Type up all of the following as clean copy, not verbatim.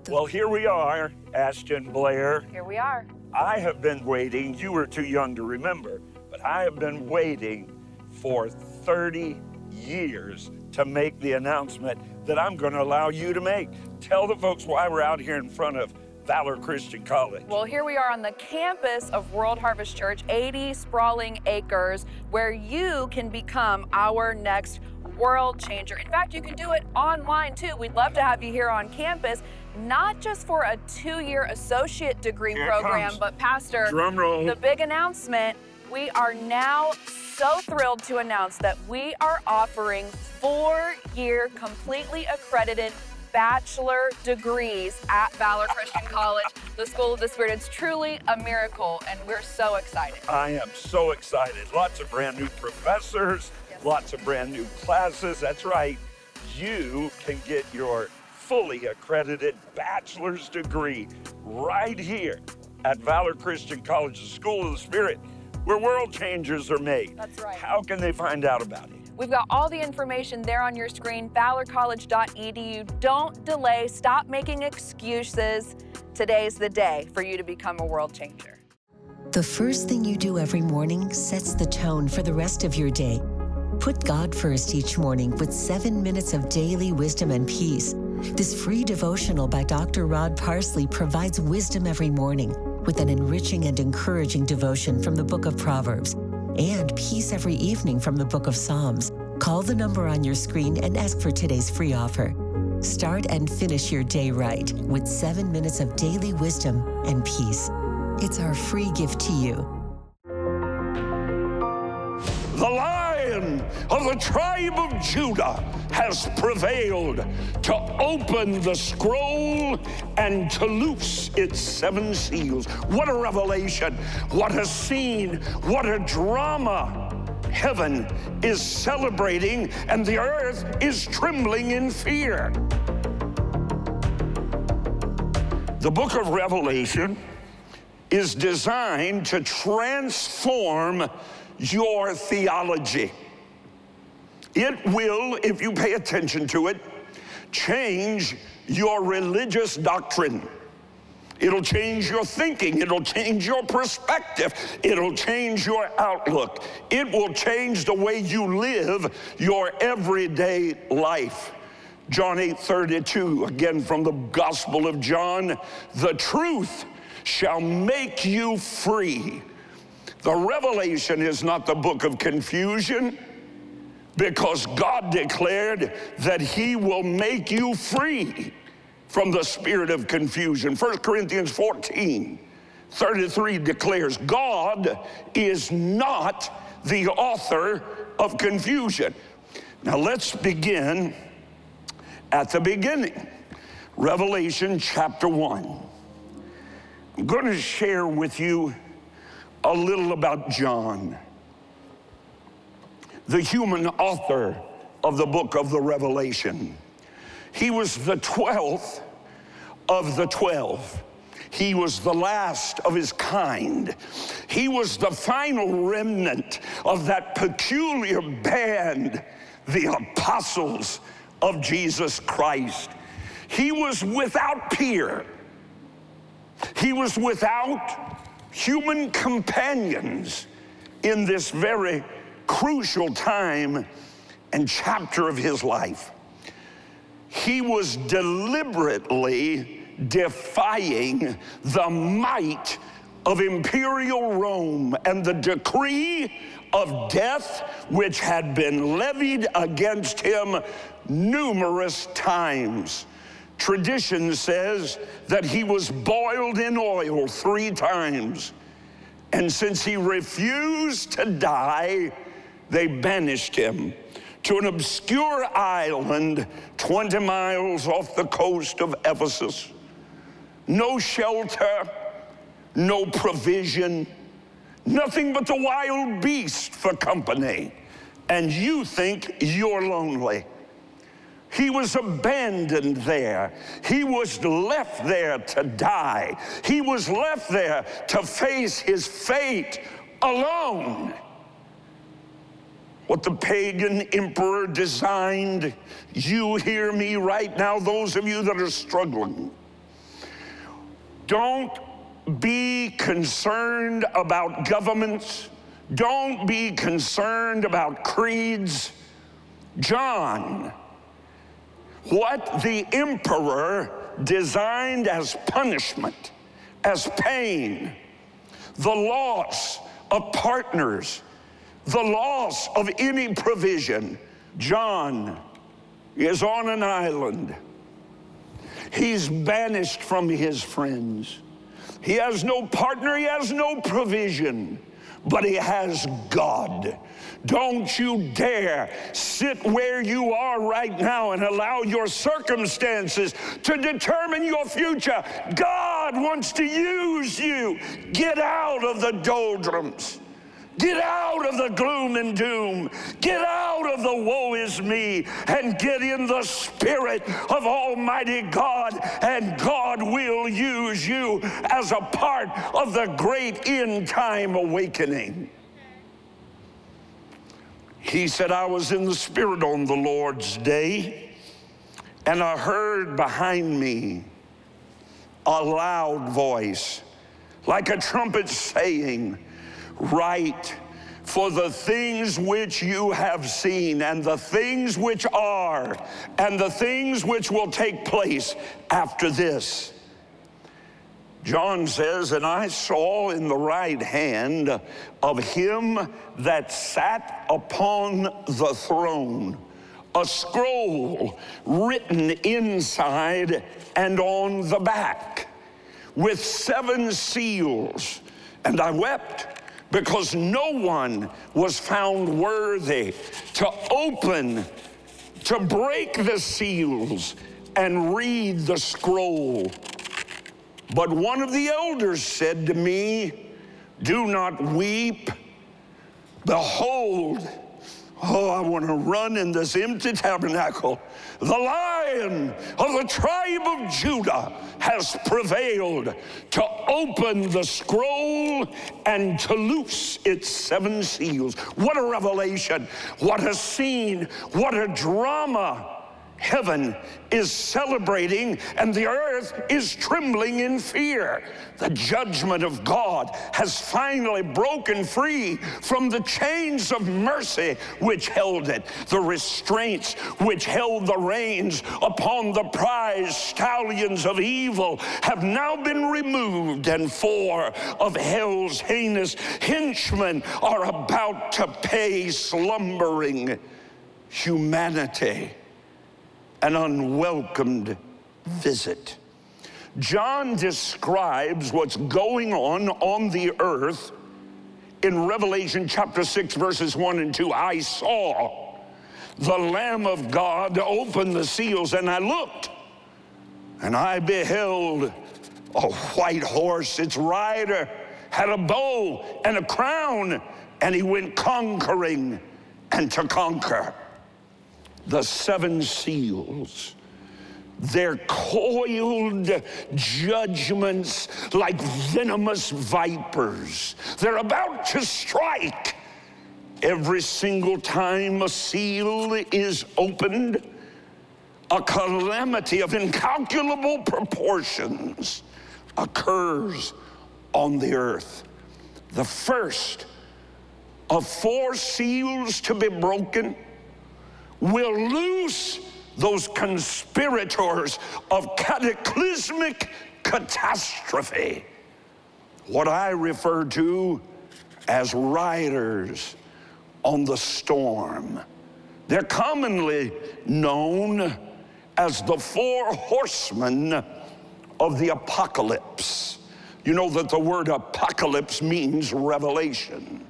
Well, here we are, Ashton Blair. Here we are. I have been waiting, you were too young to remember, but I have been waiting for 30 years to make the announcement that I'm going to allow you to make. Tell the folks why we're out here in front of Valor Christian College. Well, here we are on the campus of World Harvest Church, 80 sprawling acres, where you can become our next world changer. In fact, you can do it online too. We'd love to have you here on campus, not just for a 2-year associate degree program, but Pastor, drum roll. The big announcement, we are now so thrilled to announce that we are offering 4-year completely accredited bachelor degrees at Valor Christian College, the School of the Spirit. It's truly a miracle, and we're so excited. I am so excited. Lots of brand new professors, lots of brand new classes. That's right. You can get your fully accredited bachelor's degree right here at Valor Christian College, the School of the Spirit, where world changers are made. That's right. How can they find out about it? We've got all the information there on your screen, valorcollege.edu. Don't delay. Stop making excuses. Today's the day for you to become a world changer. The first thing you do every morning sets the tone for the rest of your day. Put God first each morning with 7 minutes of daily wisdom and peace. This free devotional by Dr. Rod Parsley provides wisdom every morning with an enriching and encouraging devotion from the book of Proverbs and peace every evening from the book of Psalms. Call the number on your screen and ask for today's free offer. Start and finish your day right with 7 minutes of daily wisdom and peace. It's our free gift to you. The Lion of the tribe of Judah has prevailed to open the scroll and to loose its 7 seals. What a revelation, what a scene, what a drama. Heaven is celebrating and the earth is trembling in fear. The book of Revelation is designed to transform your theology. It will, if you pay attention to it, change your religious doctrine. It'll change your thinking. It'll change your perspective. It'll change your outlook. It will change the way you live your everyday life. John 8:32, again from the Gospel of John, the truth shall make you free. The Revelation is not the book of confusion, because God declared that he will make you free from the spirit of confusion. 1 Corinthians 14:33 declares God is not the author of confusion. Now let's begin at the beginning. Revelation chapter 1. I'm going to share with you a little about John, the human author of the book of the Revelation. He was the 12th of the 12. He was the last of his kind. He was the final remnant of that peculiar band, the apostles of Jesus Christ. He was without peer. He was without human companions in this very crucial time and chapter of his life. He was deliberately defying the might of imperial Rome and the decree of death which had been levied against him numerous times. Tradition says that he was boiled in oil 3 times. And since he refused to die, they banished him to an obscure island 20 miles off the coast of Ephesus. No shelter, no provision, nothing but the wild beast for company. And you think you're lonely. He was abandoned there. He was left there to die. He was left there to face his fate alone. What the pagan emperor designed, you hear me right now, those of you that are struggling. Don't be concerned about governments. Don't be concerned about creeds. John, what the emperor designed as punishment, as pain, the loss of partners, the loss of any provision. John is on an island. He's banished from his friends. He has no partner, he has no provision, but he has God. Don't you dare sit where you are right now and allow your circumstances to determine your future. God wants to use you. Get out of the doldrums. Get out of the gloom and doom. Get out of the woe is me and get in the spirit of Almighty God, and God will use you as a part of the great end time awakening. He said, I was in the Spirit on the Lord's day, and I heard behind me a loud voice, like a trumpet saying, write, for the things which you have seen, and the things which are, and the things which will take place after this. John says, and I saw in the right hand of him that sat upon the throne a scroll written inside and on the back with 7 seals. And I wept, because no one was found worthy to open, to break the seals and read the scroll. But one of the elders said to me, do not weep. Behold, I want to run in this empty tabernacle. The Lion of the tribe of Judah has prevailed to open the scroll and to loose its 7 seals. What a revelation. What a scene. What a drama. Heaven is celebrating and the earth is trembling in fear. The judgment of God has finally broken free from the chains of mercy which held it. The restraints which held the reins upon the prize stallions of evil have now been removed, and 4 of hell's heinous henchmen are about to pay slumbering humanity an unwelcomed visit. John describes what's going on the earth in Revelation chapter 6, verses 1 and 2. I saw the Lamb of God open the seals, and I looked, and I beheld a white horse. Its rider had a bow and a crown, and he went conquering and to conquer. The 7 seals, they're coiled judgments like venomous vipers. They're about to strike. Every single time a seal is opened, a calamity of incalculable proportions occurs on the earth. The first of 4 seals to be broken will loose those conspirators of cataclysmic catastrophe, what I refer to as riders on the storm. They're commonly known as the 4 horsemen of the apocalypse. You know that the word apocalypse means revelation.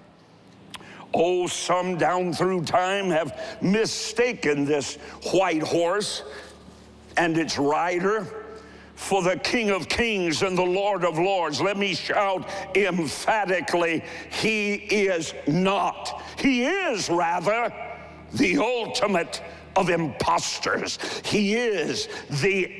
Oh, some down through time have mistaken this white horse and its rider for the King of Kings and the Lord of Lords. Let me shout emphatically, he is not. He is, rather, the ultimate of imposters. He is the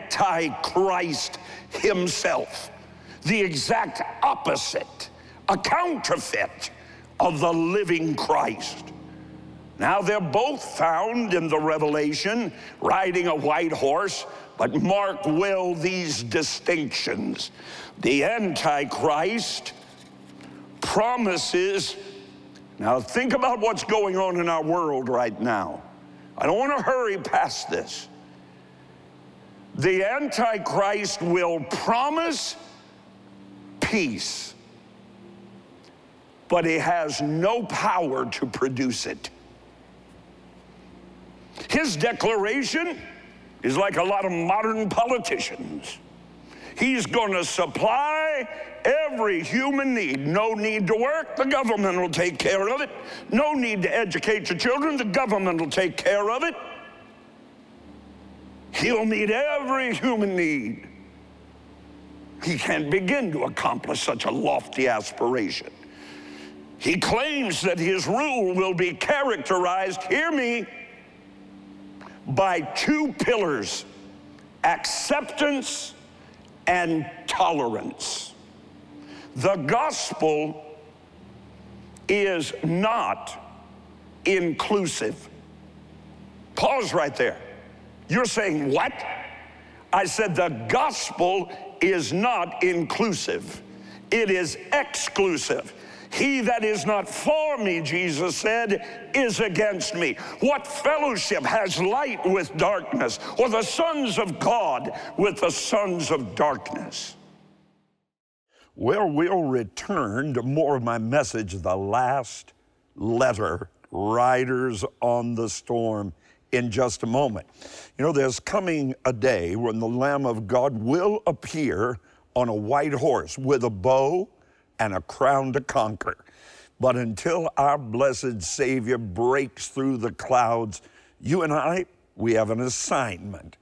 Antichrist himself, the exact opposite, a counterfeit of the living Christ. Now they're both found in the Revelation riding a white horse, but mark well these distinctions. The Antichrist promises, now think about what's going on in our world right now. I don't want to hurry past this. The Antichrist will promise peace, but he has no power to produce it. His declaration is like a lot of modern politicians. He's going to supply every human need. No need to work, the government will take care of it. No need to educate your children, the government will take care of it. He'll meet every human need. He can't begin to accomplish such a lofty aspiration. He claims that his rule will be characterized, hear me, by two pillars: acceptance and tolerance. The gospel is not inclusive. Pause right there. You're saying what? I said the gospel is not inclusive. It is exclusive. He that is not for me, Jesus said, is against me. What fellowship has light with darkness, or the sons of God with the sons of darkness? Well, we'll return to more of my message, The Last Letter, Riders on the Storm, in just a moment. You know, there's coming a day when the Lamb of God will appear on a white horse with a bow and a crown to conquer. But until our blessed Savior breaks through the clouds, you and I, we have an assignment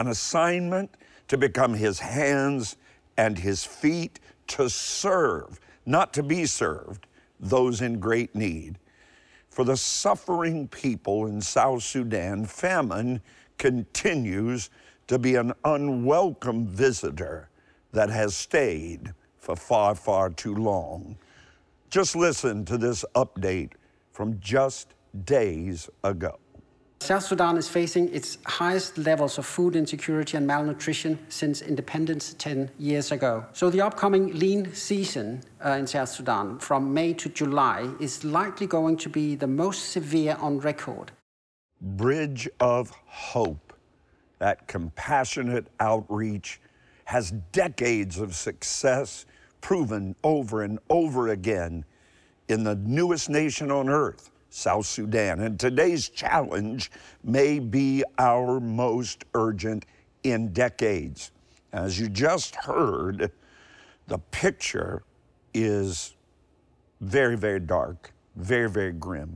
to become his hands and his feet, to serve, not to be served, those in great need. For the suffering people in South Sudan, famine continues to be an unwelcome visitor that has stayed for far, far too long. Just listen to this update from just days ago. South Sudan is facing its highest levels of food insecurity and malnutrition since independence 10 years ago. So the upcoming lean season in South Sudan from May to July is likely going to be the most severe on record. Bridge of Hope, that compassionate outreach, has decades of success proven over and over again in the newest nation on earth, South Sudan. And today's challenge may be our most urgent in decades. As you just heard, the picture is very, very dark, very, very grim.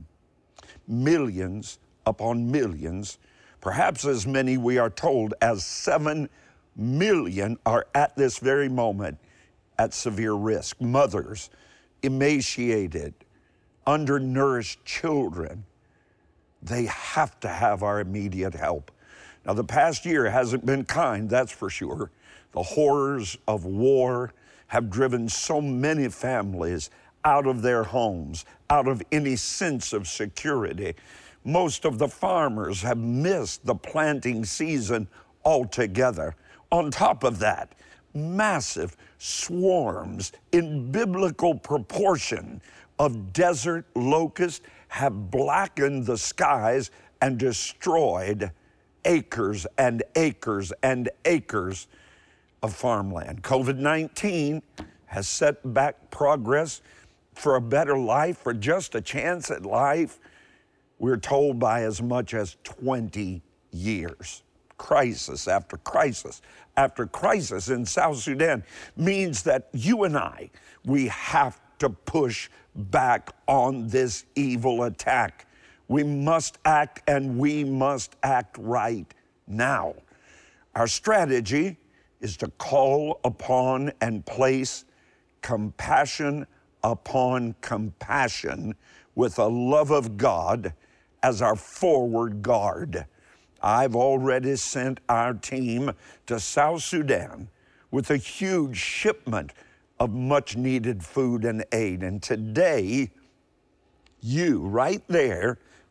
Millions upon millions, perhaps as many, we are told, as 7 million are at this very moment at severe risk. Mothers, emaciated, undernourished children, they have to have our immediate help. Now, the past year hasn't been kind, that's for sure. The horrors of war have driven so many families out of their homes, out of any sense of security. Most of the farmers have missed the planting season altogether. On top of that, massive swarms in biblical proportion of desert locusts have blackened the skies and destroyed acres and acres and acres of farmland. COVID-19 has set back progress for a better life, for just a chance at life, we're told, by as much as 20 years. Crisis after crisis after crisis in South Sudan means that you and I, we have to push back on this evil attack. We must act, and we must act right now. Our strategy is to call upon and place compassion upon compassion with the love of God as our forward guard. I've already sent our team to South Sudan with a huge shipment of much needed food and aid. And today, you right there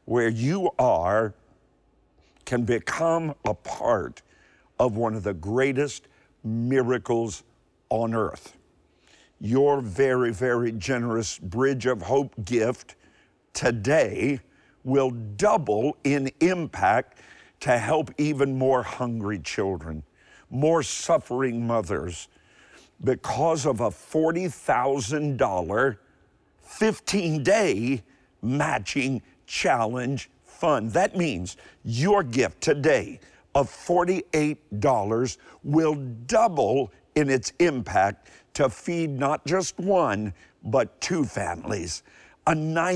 where you are can become a part of one of the greatest miracles on earth. Your very, very generous Bridge of Hope gift today will double in impact to help even more hungry children, more suffering mothers, because of a $40,000 15-day matching challenge fund. That means your gift today of $48 will double in its impact to feed not just one, but two families. A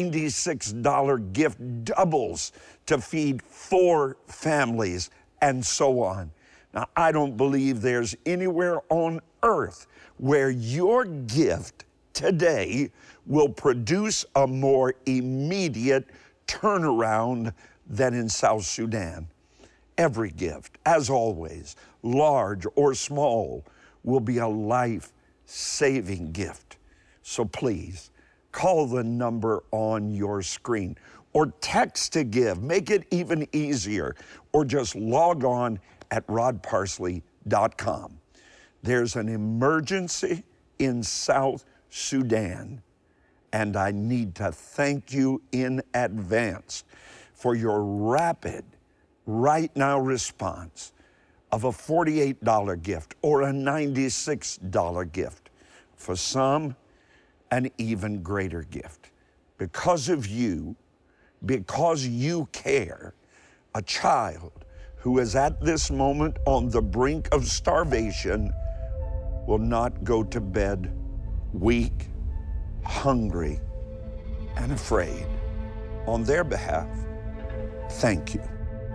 $96 gift doubles to feed 4 families, and so on. Now, I don't believe there's anywhere on earth where your gift today will produce a more immediate turnaround than in South Sudan. Every gift, as always, large or small, will be a life-saving gift. So please, call the number on your screen or text to give. Make it even easier, or just log on at rodparsley.com. There's an emergency in South Sudan, and I need to thank you in advance for your rapid, right now response of a $48 gift or a $96 gift. For some, an even greater gift. Because of you, because you care, a child who is at this moment on the brink of starvation will not go to bed weak, hungry, and afraid. On their behalf, thank you.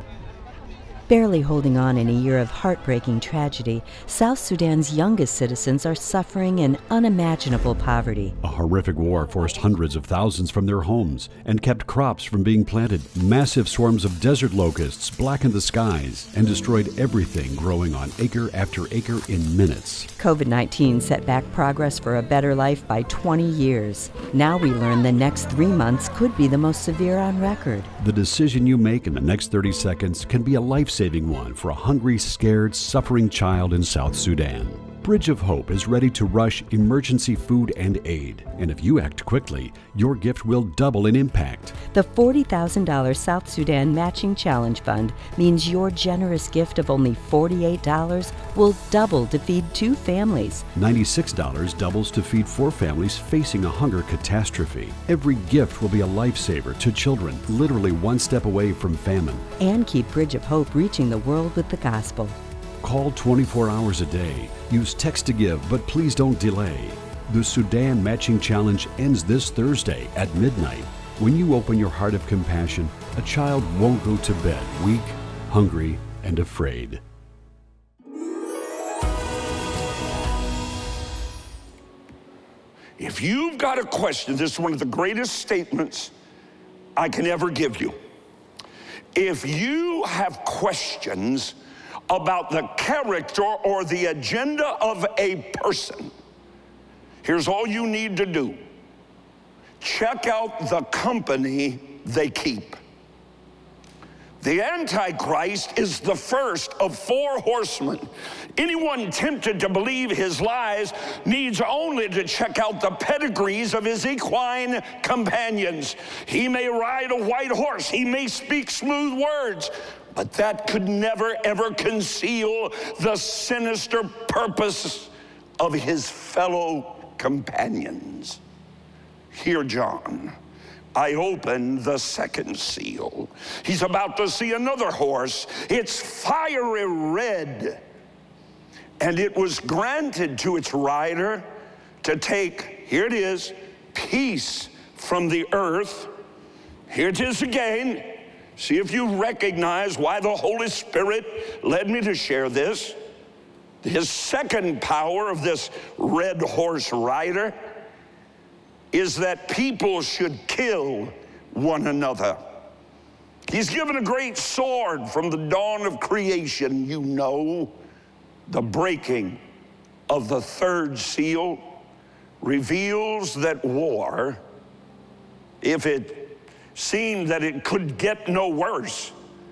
Barely holding on in a year of heartbreaking tragedy, South Sudan's youngest citizens are suffering in unimaginable poverty. A horrific war forced hundreds of thousands from their homes and kept crops from being planted. Massive swarms of desert locusts blackened the skies and destroyed everything growing on acre after acre in minutes. COVID-19 set back progress for a better life by 20 years. Now we learn the next 3 months could be the most severe on record. The decision you make in the next 30 seconds can be a life-saving one for a hungry, scared, suffering child in South Sudan. Bridge of Hope is ready to rush emergency food and aid, and if you act quickly, your gift will double in impact. The $40,000 South Sudan Matching Challenge Fund means your generous gift of only $48 will double to feed 2 families. $96 doubles to feed 4 families facing a hunger catastrophe. Every gift will be a lifesaver to children literally one step away from famine. And keep Bridge of Hope reaching the world with the gospel. Call 24 hours a day. Use text to give, but please don't delay. The Sudan Matching Challenge ends this Thursday at midnight. When you open your heart of compassion, a child won't go to bed weak, hungry, and afraid. If you've got a question, this is one of the greatest statements I can ever give you. If you have questions about the character or the agenda of a person, here's all you need to do. Check out the company they keep. The Antichrist is the first of 4 horsemen. Anyone tempted to believe his lies needs only to check out the pedigrees of his equine companions. He may ride a white horse, he may speak smooth words, but that could never, ever conceal the sinister purpose of his fellow companions. Hear John. I open the 2nd seal. He's about to see another horse. It's fiery red. And it was granted to its rider to take, here it is, peace from the earth. Here it is again. See if you recognize why the Holy Spirit led me to share this. His second power of this red horse rider is that people should kill one another. He's given a great sword from the dawn of creation. You know, the breaking of the 3rd seal reveals that war, if it seemed that it could get no worse.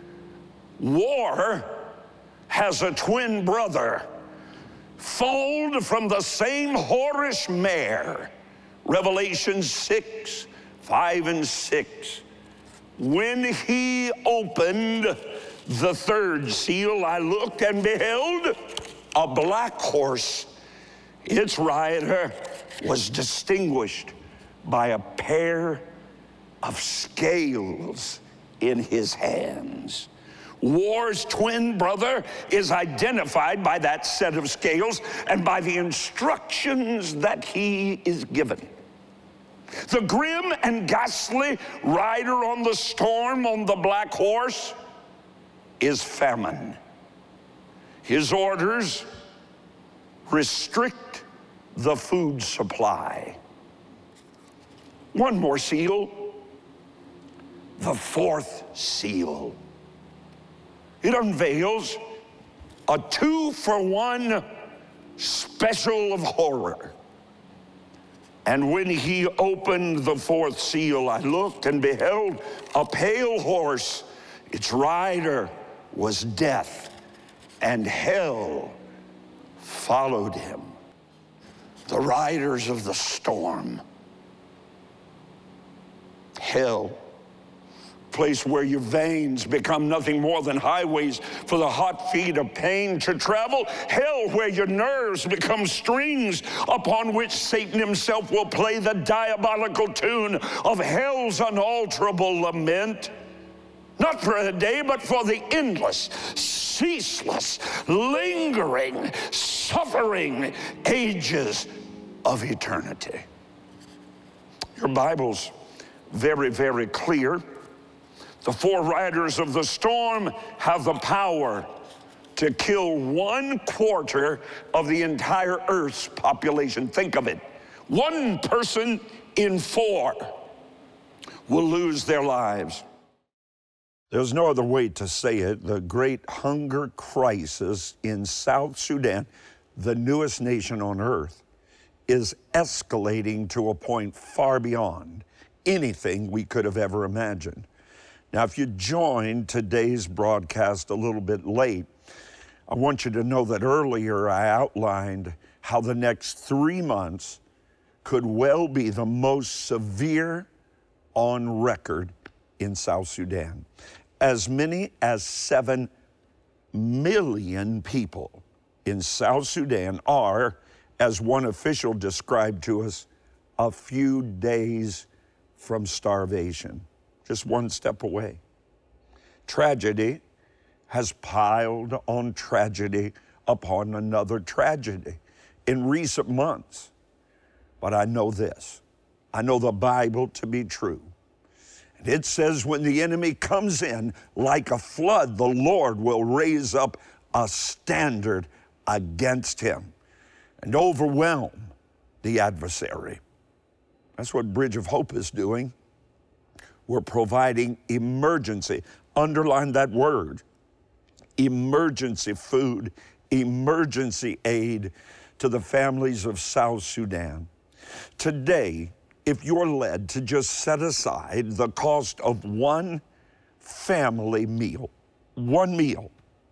War has a twin brother, foaled from the same whorish mare. Revelation 6, 5 and 6. When he opened the third seal, I looked and beheld a black horse. Its rider was distinguished by a pair of scales in his hands. War's twin brother is identified by that set of scales and by the instructions that he is given. The grim and ghastly rider on the storm on the black horse is Famine. His orders restrict the food supply. One more seal, the fourth seal. It unveils a 2-for-1 special of horror. And when he opened the fourth seal, I looked and beheld a pale horse. Its rider was Death, and hell followed him. The riders of the storm. Hell, place where your veins become nothing more than highways for the hot feet of pain to travel. Hell, where your nerves become strings upon which Satan himself will play the diabolical tune of hell's unalterable lament. Not for a day, but for the endless, ceaseless, lingering, suffering ages of eternity. Your Bible's very, very clear. The four riders of the storm have the power to kill 1/4 of the entire Earth's population. Think of it. 1 person in 4 will lose their lives. There's no other way to say it. The great hunger crisis in South Sudan, the newest nation on earth, is escalating to a point far beyond anything we could have ever imagined. Now, if you joined today's broadcast a little bit late, I want you to know that earlier I outlined how the next 3 months could well be the most severe on record in South Sudan. As many as 7 million people in South Sudan are, as one official described to us, a few days from starvation. Just one step away. Tragedy has piled on tragedy upon another tragedy in recent months. But I know this. I know the Bible to be true. And it says when the enemy comes in like a flood, the Lord will raise up a standard against him and overwhelm the adversary. That's what Bridge of Hope is doing. We're providing emergency, underline that word, emergency food, emergency aid to the families of South Sudan. Today, if you're led to just set aside the cost of one family meal, one meal,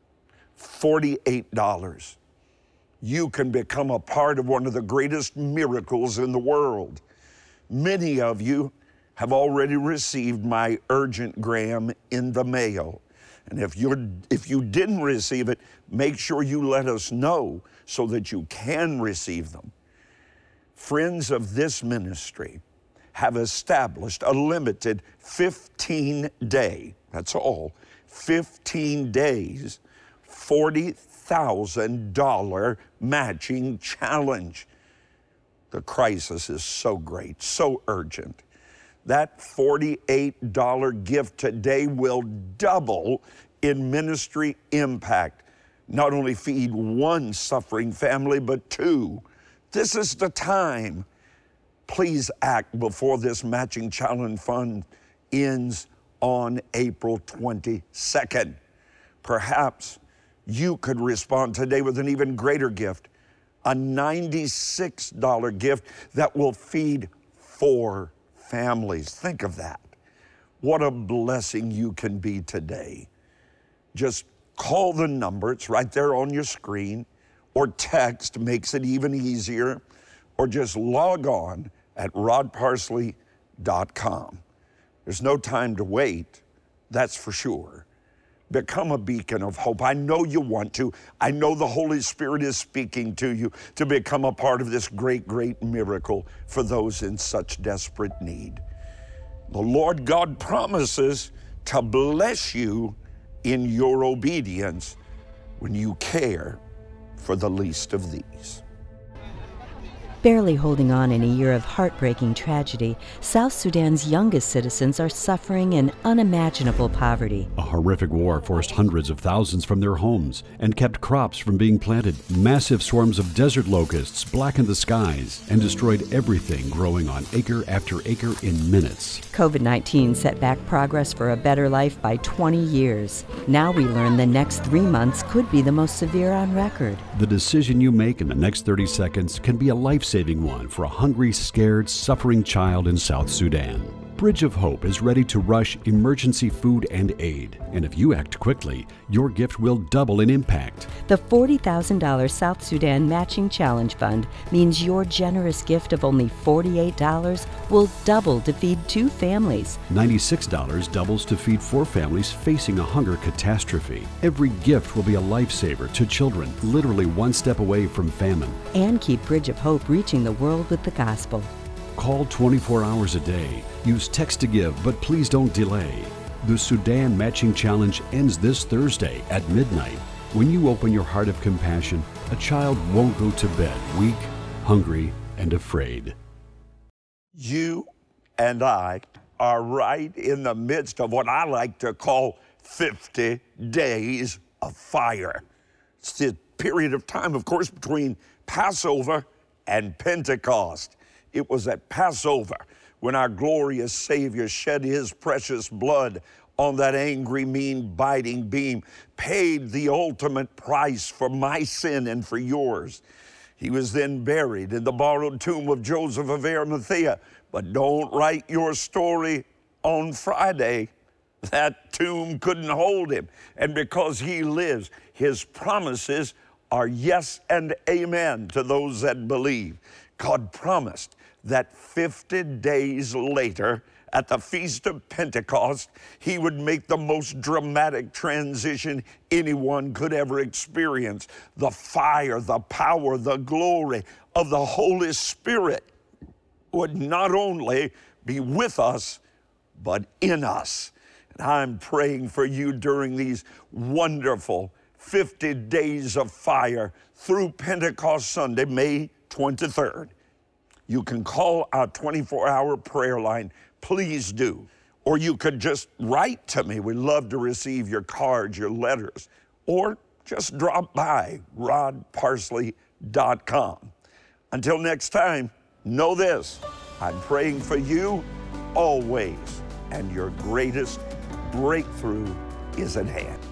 $48, you can become a part of one of the greatest miracles in the world. Many of you have already received my urgentgram in the mail. And if you didn't receive it, make sure you let us know so that you can receive them. Friends of this ministry have established a limited 15-day, that's all, 15 days, $40,000 matching challenge. The crisis is so great, so urgent. That $48 gift today will double in ministry impact. Not only feed one suffering family, but 2. This is the time. Please act before this matching challenge fund ends on April 22nd. Perhaps you could respond today with an even greater gift, a $96 gift that will feed 4 families. Think of that. what a blessing you can be today. Just call the number, it's right there on your screen, or text makes it even easier, or just log on at rodparsley.com. There's no time to wait, that's for sure. Become a beacon of hope. I know you want to. I know the Holy Spirit is speaking to you to become a part of this great, great miracle for those in such desperate need. The Lord God promises to bless you in your obedience when you care for the least of these. Barely holding on in a year of heartbreaking tragedy, South Sudan's youngest citizens are suffering in unimaginable poverty. A horrific war forced hundreds of thousands from their homes and kept crops from being planted. Massive swarms of desert locusts blackened the skies and destroyed everything growing on acre after acre in minutes. COVID-19 set back progress for a better life by 20 years. Now we learn the next 3 months could be the most severe on record. The decision you make in the next 30 seconds can be a life-saving one for a hungry, scared, suffering child in South Sudan. Bridge of Hope is ready to rush emergency food and aid, and if you act quickly, your gift will double in impact. The $40,000 South Sudan Matching Challenge Fund means your generous gift of only $48 will double to feed 2 families. $96 doubles to feed 4 families facing a hunger catastrophe. Every gift will be a lifesaver to children literally one step away from famine. And keep Bridge of Hope reaching the world with the gospel. Call 24 hours a day. Use text to give, but please don't delay. The Sudan Matching Challenge ends this Thursday at midnight. When you open your heart of compassion, a child won't go to bed weak, hungry, and afraid. You and I are right in the midst of what I like to call 50 days of fire. It's the period of time, of course, between Passover and Pentecost. It was at Passover when our glorious Savior shed his precious blood on that angry, mean, biting beam, paid the ultimate price for my sin and for yours. He was then buried in the borrowed tomb of Joseph of Arimathea. But don't write your story on Friday. That tomb couldn't hold him. And because he lives, his promises are yes and amen to those that believe. God promised that 50 days later, at the Feast of Pentecost, he would make the most dramatic transition anyone could ever experience. The fire, the power, the glory of the Holy Spirit would not only be with us, but in us. And I'm praying for you during these wonderful 50 days of fire through Pentecost Sunday, May 23rd. You can call our 24-hour prayer line. Please do. Or you could just write to me. We'd love to receive your cards, your letters. Or just drop by rodparsley.com. Until next time, know this. I'm praying for you always, and your greatest breakthrough is at hand.